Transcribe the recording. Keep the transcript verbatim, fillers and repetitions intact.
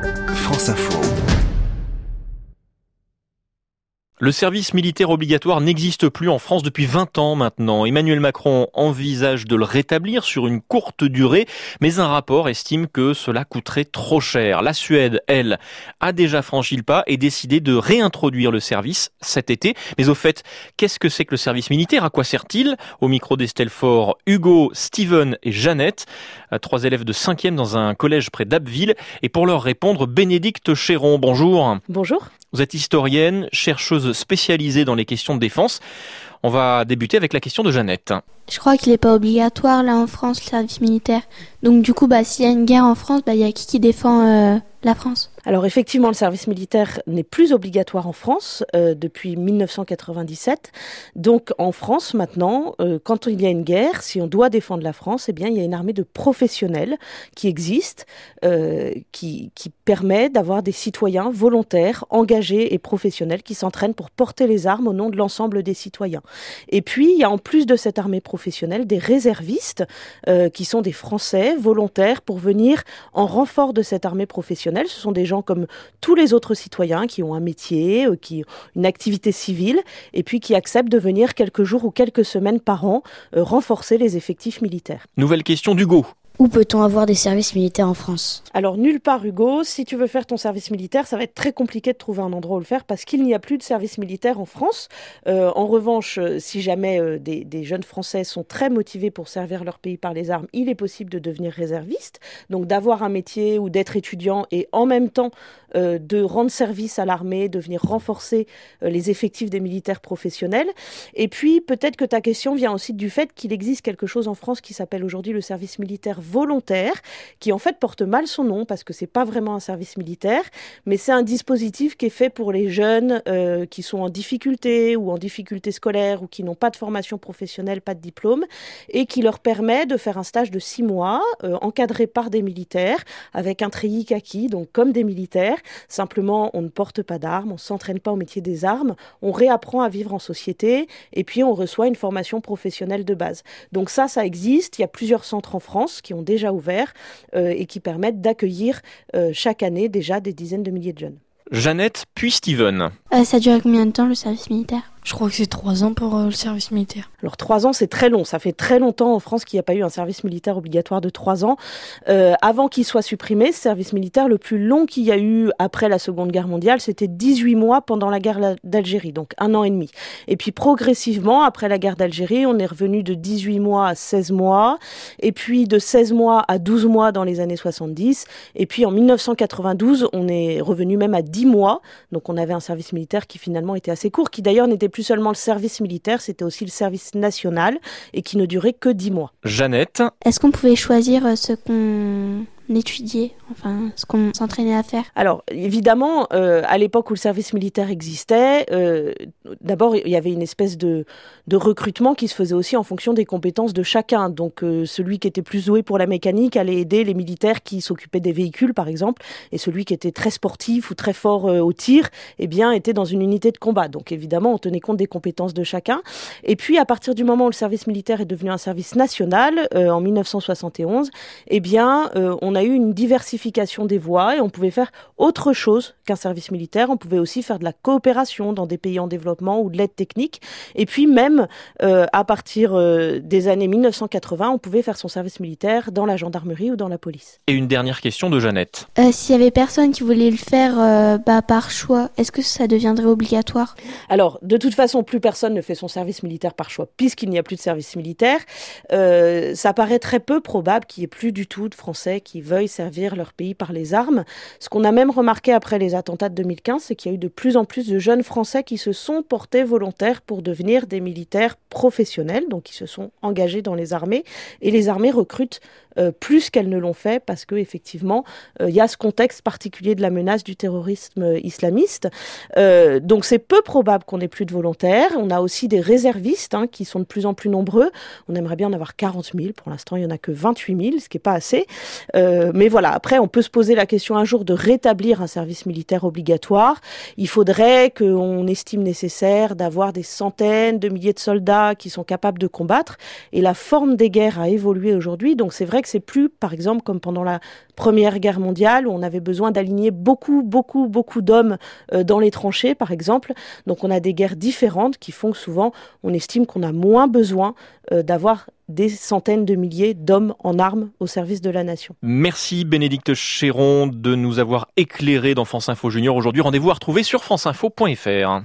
France Info. Le service militaire obligatoire n'existe plus en France depuis vingt ans maintenant. Emmanuel Macron envisage de le rétablir sur une courte durée, mais un rapport estime que cela coûterait trop cher. La Suède, elle, a déjà franchi le pas et décidé de réintroduire le service cet été. Mais au fait, qu'est-ce que c'est que le service militaire? À quoi sert-il? Au micro d'Estelle Faure, Hugo, Steven et Jeannette, trois élèves de cinquième dans un collège près d'Abbeville. Et pour leur répondre, Bénédicte Chéron, bonjour. Bonjour. Vous êtes historienne, chercheuse spécialisée dans les questions de défense. On va débuter avec la question de Jeannette. Je crois qu'il n'est pas obligatoire là en France, le service militaire. Donc du coup, bah, s'il y a une guerre en France, bah, il y a qui qui défend euh, la France? Alors effectivement, le service militaire n'est plus obligatoire en France euh, depuis dix-neuf cent quatre-vingt-dix-sept. Donc en France maintenant, euh, quand il y a une guerre, si on doit défendre la France, eh bien il y a une armée de professionnels qui existe, euh, qui, qui permet d'avoir des citoyens volontaires, engagés et professionnels qui s'entraînent pour porter les armes au nom de l'ensemble des citoyens. Et puis il y a en plus de cette armée professionnelle des réservistes euh, qui sont des Français volontaires pour venir en renfort de cette armée professionnelle. Ce sont des gens comme tous les autres citoyens qui ont un métier, euh, qui ont une activité civile et puis qui acceptent de venir quelques jours ou quelques semaines par an euh, renforcer les effectifs militaires. Nouvelle question d'Hugo. Où peut-on avoir des services militaires en France? Alors nulle part, Hugo. Si tu veux faire ton service militaire, ça va être très compliqué de trouver un endroit où le faire parce qu'il n'y a plus de service militaire en France. Euh, en revanche, si jamais euh, des, des jeunes Français sont très motivés pour servir leur pays par les armes, il est possible de devenir réserviste, donc d'avoir un métier ou d'être étudiant et en même temps euh, de rendre service à l'armée, de venir renforcer euh, les effectifs des militaires professionnels. Et puis peut-être que ta question vient aussi du fait qu'il existe quelque chose en France qui s'appelle aujourd'hui le service militaire volontaire, qui en fait porte mal son nom parce que c'est pas vraiment un service militaire, mais c'est un dispositif qui est fait pour les jeunes euh, qui sont en difficulté ou en difficulté scolaire ou qui n'ont pas de formation professionnelle, pas de diplôme, et qui leur permet de faire un stage de six mois euh, encadré par des militaires avec un treillis kaki, donc comme des militaires. Simplement, on ne porte pas d'armes, on s'entraîne pas au métier des armes, on réapprend à vivre en société et puis on reçoit une formation professionnelle de base. Donc ça, ça existe. Il y a plusieurs centres en France qui ont déjà ouvert euh, et qui permettent d'accueillir euh, chaque année déjà des dizaines de milliers de jeunes. Jeannette, puis Steven. Euh, ça dure combien de temps le service militaire? Je crois que c'est trois ans pour euh, le service militaire. Alors trois ans, c'est très long. Ça fait très longtemps en France qu'il n'y a pas eu un service militaire obligatoire de trois ans. Euh, avant qu'il soit supprimé, ce service militaire, le plus long qu'il y a eu après la Seconde Guerre mondiale, c'était dix-huit mois pendant la guerre d'Algérie, donc un an et demi. Et puis progressivement, après la guerre d'Algérie, on est revenu de dix-huit mois à seize mois, et puis de seize mois à douze mois dans les années soixante-dix. Et puis en dix-neuf cent quatre-vingt-douze, on est revenu même à dix mois. Donc on avait un service militaire qui finalement était assez court, qui d'ailleurs n'était plus seulement le service militaire, c'était aussi le service national et qui ne durait que dix mois. Jeannette. Est-ce qu'on pouvait choisir ce qu'on étudiait, enfin ce qu'on s'entraînait à faire? Alors évidemment, euh, à l'époque où le service militaire existait, euh, d'abord il y avait une espèce de, de recrutement qui se faisait aussi en fonction des compétences de chacun. Donc euh, celui qui était plus doué pour la mécanique allait aider les militaires qui s'occupaient des véhicules par exemple, et celui qui était très sportif ou très fort euh, au tir, eh bien était dans une unité de combat. Donc évidemment on tenait compte des compétences de chacun. Et puis à partir du moment où le service militaire est devenu un service national, euh, en dix-neuf cent soixante et onze, eh bien euh, on a eu une diversification des voies et on pouvait faire autre chose qu'un service militaire. On pouvait aussi faire de la coopération dans des pays en développement ou de l'aide technique. Et puis même euh, à partir euh, des années dix-neuf cent quatre-vingts, on pouvait faire son service militaire dans la gendarmerie ou dans la police. Et une dernière question de Jeannette. Euh, s'il y avait personne qui voulait le faire euh, bah, par choix, est-ce que ça deviendrait obligatoire? Alors, de toute façon, plus personne ne fait son service militaire par choix, puisqu'il n'y a plus de service militaire. Euh, ça paraît très peu probable qu'il n'y ait plus du tout de Français qui veuillent servir leur pays par les armes. Ce qu'on a même remarqué après les attentats de deux mille quinze, c'est qu'il y a eu de plus en plus de jeunes Français qui se sont portés volontaires pour devenir des militaires professionnels, donc qui se sont engagés dans les armées. Et les armées recrutent euh, plus qu'elles ne l'ont fait parce que effectivement, il euh, y a ce contexte particulier de la menace du terrorisme islamiste. Euh, donc c'est peu probable qu'on ait plus de volontaires. On a aussi des réservistes hein, qui sont de plus en plus nombreux. On aimerait bien en avoir quarante mille. Pour l'instant, il n'y en a que vingt-huit mille, ce qui n'est pas assez. Euh, Euh, mais voilà, après, on peut se poser la question un jour de rétablir un service militaire obligatoire. Il faudrait qu'on estime nécessaire d'avoir des centaines de milliers de soldats qui sont capables de combattre. Et la forme des guerres a évolué aujourd'hui. Donc c'est vrai que c'est plus, par exemple, comme pendant la Première Guerre mondiale, où on avait besoin d'aligner beaucoup, beaucoup, beaucoup d'hommes euh, dans les tranchées, par exemple. Donc on a des guerres différentes qui font que souvent, on estime qu'on a moins besoin euh, d'avoir des centaines de milliers d'hommes en armes au service de la nation. Merci Bénédicte Chéron de nous avoir éclairé dans France Info Junior aujourd'hui. Rendez-vous à retrouver sur franceinfo point fr.